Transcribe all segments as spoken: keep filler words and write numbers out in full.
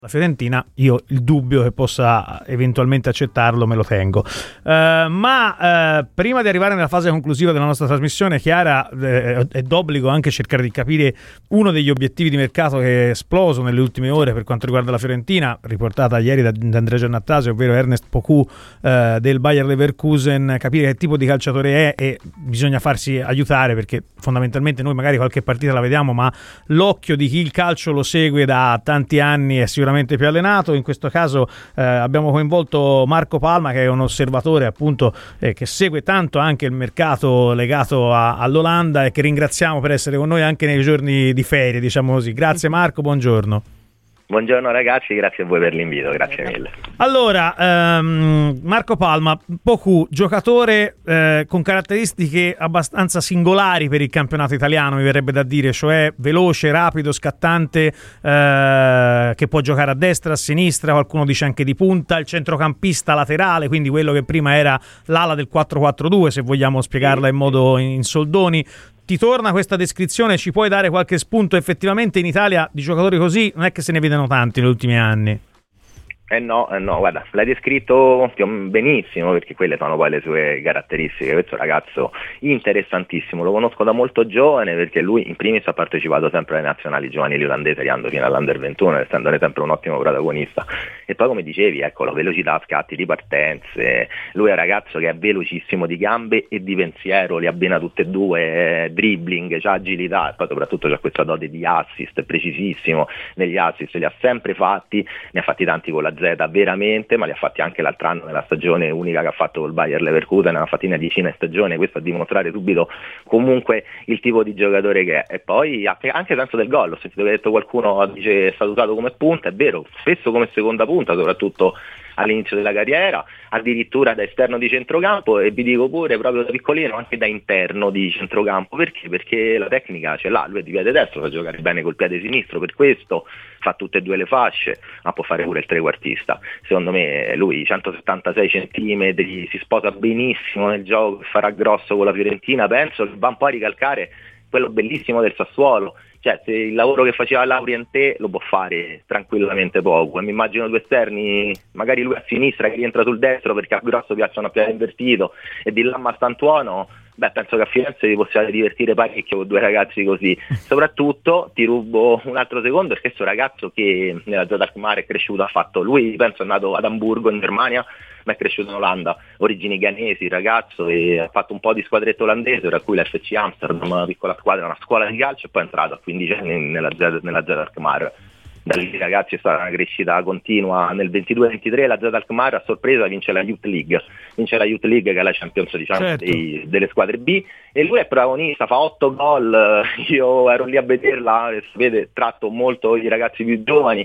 La Fiorentina, io il dubbio che possa eventualmente accettarlo me lo tengo. Uh, ma uh, prima di arrivare nella fase conclusiva della nostra trasmissione, Chiara, eh, è d'obbligo anche cercare di capire uno degli obiettivi di mercato che è esploso nelle ultime ore per quanto riguarda la Fiorentina, riportata ieri da, da Andrea Giannattasio, ovvero Ernest Poku uh, del Bayer Leverkusen, capire che tipo di calciatore è, e bisogna farsi aiutare, perché fondamentalmente noi magari qualche partita la vediamo, ma l'occhio di chi il calcio lo segue da tanti anni è sicuramente più allenato. In questo caso eh, abbiamo coinvolto Marco Palma, che è un osservatore appunto eh, che segue tanto anche il mercato legato a, all'Olanda, e che ringraziamo per essere con noi anche nei giorni di ferie, diciamo così. Grazie Marco, buongiorno. Buongiorno ragazzi, grazie a voi per l'invito, grazie mille. Allora, ehm, Marco Palma, Poku, giocatore eh, con caratteristiche abbastanza singolari per il campionato italiano, mi verrebbe da dire, cioè veloce, rapido, scattante, eh, che può giocare a destra, a sinistra, qualcuno dice anche di punta, il centrocampista laterale, quindi quello che prima era l'ala del quattro quattro due, se vogliamo spiegarla in modo in soldoni. Ti torna questa descrizione? Ci puoi dare qualche spunto? Effettivamente in Italia di giocatori così non è che se ne vedono tanti negli ultimi anni. Eh no, eh no, guarda, l'hai descritto benissimo, perché quelle sono poi le sue caratteristiche. Questo ragazzo interessantissimo, lo conosco da molto giovane, perché lui in primis ha partecipato sempre alle nazionali giovanili olandesi, arrivando fino all'Under ventuno, essendone sempre un ottimo protagonista. E poi, come dicevi, eccolo, velocità, scatti, ripartenze. Lui è un ragazzo che è velocissimo di gambe e di pensiero, li abbina tutte e due, eh, dribbling, c'ha agilità, e poi soprattutto c'ha questa dote di assist, è precisissimo negli assist, li ha sempre fatti, ne ha fatti tanti con la Z veramente, ma li ha fatti anche l'altro anno nella stagione unica che ha fatto col Bayer Leverkusen, ne ha fatti una decina di stagione, questo a dimostrare subito comunque il tipo di giocatore che è. E poi anche senso del gol, ho sentito che ha detto qualcuno dice è stato usato come punta, è vero, spesso come seconda punta, soprattutto all'inizio della carriera, addirittura da esterno di centrocampo, e vi dico pure proprio da piccolino anche da interno di centrocampo. Perché? Perché la tecnica ce l'ha, lui è di piede destro, sa giocare bene col piede sinistro, per questo fa tutte e due le fasce, ma può fare pure il trequartista. Secondo me lui centosettantasei centimetri, si sposa benissimo nel gioco, farà grosso con la Fiorentina, penso che va un po' a ricalcare quello bellissimo del Sassuolo. Cioè, se il lavoro che faceva Laurienté lo può fare tranquillamente poco, e mi immagino due esterni, magari lui a sinistra che rientra sul destro perché a grosso piacciono a piede invertito, e di là Mastantuono, beh, penso che a Firenze vi possiate divertire parecchio con due ragazzi così. Soprattutto ti rubo un altro secondo, perché questo ragazzo che nella Z Alkmaar è cresciuto, ha fatto, lui penso è nato ad Amburgo in Germania, ma è cresciuto in Olanda, origini ghanesi il ragazzo, e ha fatto un po' di squadretto olandese, tra cui l'F C Amsterdam, una piccola squadra, una scuola di calcio, e poi è entrato a quindici anni nella Z, nella Z Alkmaar. Da lì ragazzi è stata una crescita continua. Nel ventidue ventitré la Z Alkmaar a sorpresa vince la Youth League, vince la Youth League che è la Champions, diciamo, certo, dei, delle squadre B, e lui è protagonista, fa otto gol, io ero lì a vederla, sapete, tratto molto i ragazzi più giovani,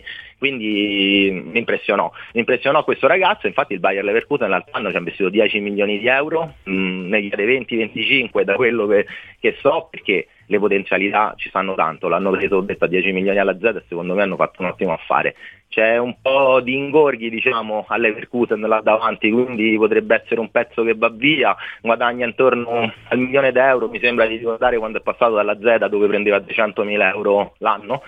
quindi mi impressionò, mi impressionò questo ragazzo. Infatti il Bayer Leverkusen l'altro anno ci ha investito dieci milioni di euro, mh, negli anni venti venticinque da quello che, che so, perché le potenzialità ci sanno tanto, l'hanno preso, detto, a dieci milioni alla Z, e secondo me hanno fatto un ottimo affare. C'è un po' di ingorghi, diciamo, a Leverkusen là davanti, quindi potrebbe essere un pezzo che va via, guadagna intorno al milione di euro, mi sembra di ricordare, quando è passato dalla Z dove prendeva duecentomila euro l'anno,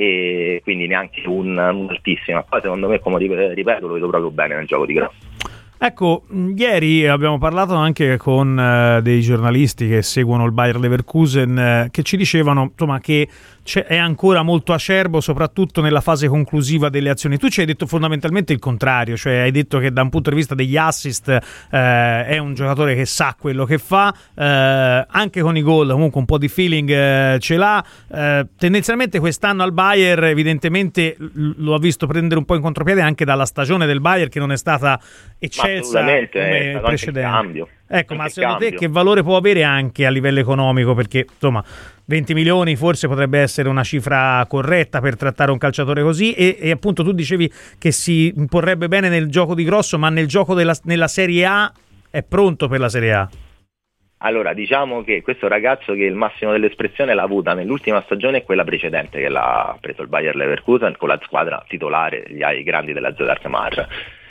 e quindi neanche un, un altissimo. Poi secondo me, come ripeto, lo vedo proprio bene nel gioco di grosso. Ecco, ieri abbiamo parlato anche con uh, dei giornalisti che seguono il Bayer Leverkusen, uh, che ci dicevano, insomma, che c'è, è ancora molto acerbo, soprattutto nella fase conclusiva delle azioni. Tu ci hai detto fondamentalmente il contrario, cioè hai detto che da un punto di vista degli assist uh, è un giocatore che sa quello che fa, uh, anche con i gol comunque un po' di feeling uh, ce l'ha. Uh, tendenzialmente quest'anno al Bayer evidentemente l- lo ha visto prendere un po' in contropiede anche dalla stagione del Bayer, che non è stata eccelsa come è precedente. Cambio. Ecco, anche ma secondo cambio. te che valore può avere anche a livello economico? Perché insomma venti milioni forse potrebbe essere una cifra corretta per trattare un calciatore così, e, e appunto tu dicevi che si imporrebbe bene nel gioco di grosso, ma nel gioco della, nella Serie A è pronto per la Serie A? Allora, diciamo che questo ragazzo, che il massimo dell'espressione l'ha avuta nell'ultima stagione e quella precedente, che l'ha preso il Bayer Leverkusen con la squadra titolare, gli ai grandi della Z Alkmaar.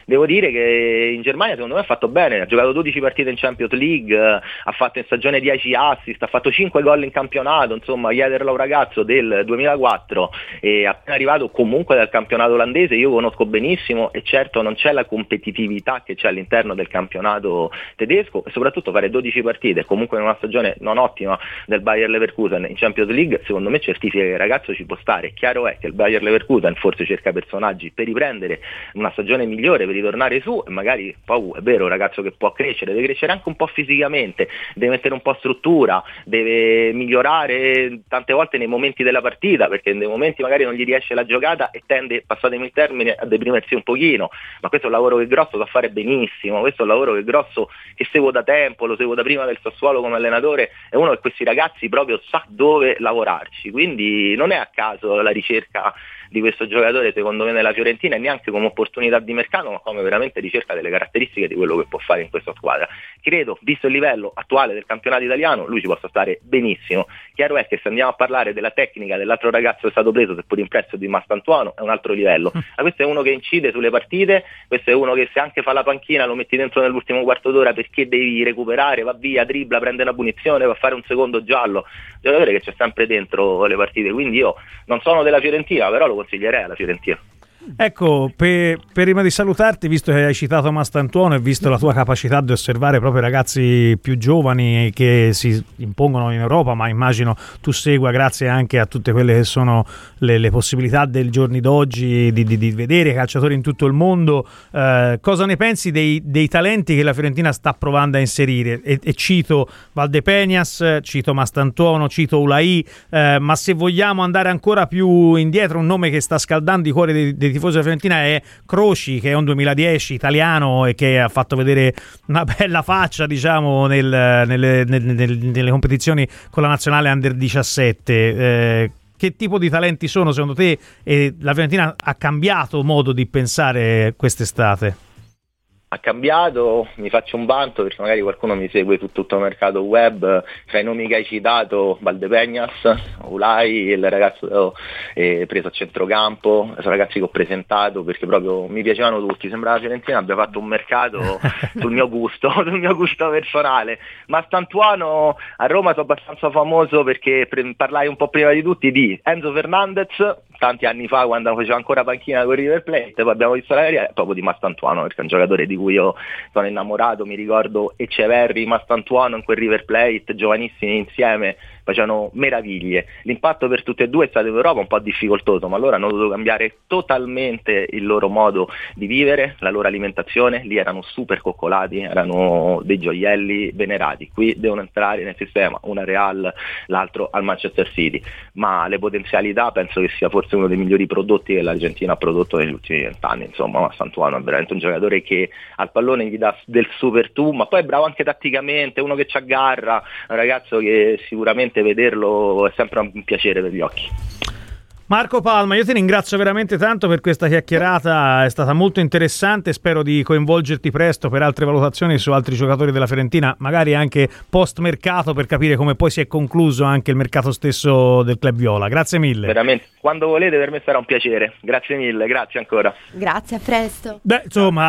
devo dire che in Germania secondo me ha fatto bene, ha giocato dodici partite in Champions League, ha fatto in stagione dieci assist, ha fatto cinque gol in campionato, insomma chiederlo a un ragazzo del duemilaquattro e appena arrivato comunque dal campionato olandese, io conosco benissimo e certo non c'è la competitività che c'è all'interno del campionato tedesco e soprattutto fare dodici partite comunque in una stagione non ottima del Bayer Leverkusen in Champions League secondo me certifica che il ragazzo ci può stare. Chiaro è che il Bayer Leverkusen forse cerca personaggi per riprendere una stagione migliore, per ritornare su e magari poi è vero un ragazzo che può crescere, deve crescere anche un po' fisicamente, deve mettere un po' struttura, deve migliorare tante volte nei momenti della partita perché nei momenti magari non gli riesce la giocata e tende, passatemi il termine, a deprimersi un pochino, ma questo è un lavoro che Grosso sa fare benissimo, questo è un lavoro che Grosso che seguo da tempo, lo seguo da prima del Sassuolo come allenatore, è uno che questi ragazzi proprio sa dove lavorarci, quindi non è a caso la ricerca di questo giocatore secondo me nella Fiorentina e neanche come opportunità di mercato ma come veramente ricerca delle caratteristiche di quello che può fare in questa squadra. Credo, visto il livello attuale del campionato italiano, lui ci possa stare benissimo. Chiaro è che se andiamo a parlare della tecnica dell'altro ragazzo che è stato preso, seppur in prezzo di Mastantuono, è un altro livello. Ma questo è uno che incide sulle partite, questo è uno che se anche fa la panchina lo metti dentro nell'ultimo quarto d'ora perché devi recuperare, va via, dribbla, prende una punizione, va a fare un secondo giallo, giocatore che c'è sempre dentro le partite, quindi io non sono della Fiorentina, però lo consiglierei alla Fiorentina. Ecco, per, per prima di salutarti, visto che hai citato Mastantuono e visto la tua capacità di osservare proprio ragazzi più giovani che si impongono in Europa, ma immagino tu segua grazie anche a tutte quelle che sono le, le possibilità dei giorni d'oggi di, di, di vedere calciatori in tutto il mondo, eh, cosa ne pensi dei, dei talenti che la Fiorentina sta provando a inserire? E, e cito Valdepeñas, cito Mastantuono, cito Ulai, eh, ma se vogliamo andare ancora più indietro, un nome che sta scaldando i cuori dei, dei tifosi della Fiorentina è Croci, che è un duemiladieci italiano e che ha fatto vedere una bella faccia, diciamo, nel, nelle, nelle, nelle competizioni con la nazionale under diciassette. Eh, che tipo di talenti sono secondo te? E la Fiorentina ha cambiato modo di pensare quest'estate? Ha cambiato, mi faccio un vanto perché magari qualcuno mi segue su tutto il mercato web, tra i nomi che hai citato Valdepeñas, Ulai, il ragazzo eh, preso a centrocampo, sono ragazzi che ho presentato perché proprio mi piacevano tutti, sembrava la Fiorentina abbia fatto un mercato sul mio gusto, sul mio gusto personale. Mastantuono a Roma sono abbastanza famoso perché pre- parlai un po' prima di tutti di Enzo Fernandez, tanti anni fa quando faceva ancora panchina con River Plate, poi abbiamo visto la carriera proprio di Mastantuono perché è un giocatore di cui io sono innamorato, mi ricordo Eceverri, Mastantuono in quel River Plate, giovanissimi insieme, facevano meraviglie. L'impatto per tutti e due è stato in Europa un po' difficoltoso, ma allora hanno dovuto cambiare totalmente il loro modo di vivere, la loro alimentazione, lì erano super coccolati, erano dei gioielli venerati, qui devono entrare nel sistema, una Real, l'altro al Manchester City, ma le potenzialità penso che sia forse uno dei migliori prodotti che l'Argentina ha prodotto negli ultimi vent'anni, insomma Mastantuono è veramente un giocatore che al pallone gli dà del super tu, ma poi è bravo anche tatticamente, uno che ci aggarra, un ragazzo che sicuramente vederlo è sempre un piacere per gli occhi. Marco Palma, io ti ringrazio veramente tanto per questa chiacchierata, è stata molto interessante, spero di coinvolgerti presto per altre valutazioni su altri giocatori della Fiorentina, magari anche post mercato, per capire come poi si è concluso anche il mercato stesso del club viola. Grazie mille. Veramente, quando volete per me sarà un piacere, grazie mille, grazie ancora. Grazie, a presto. Beh, insomma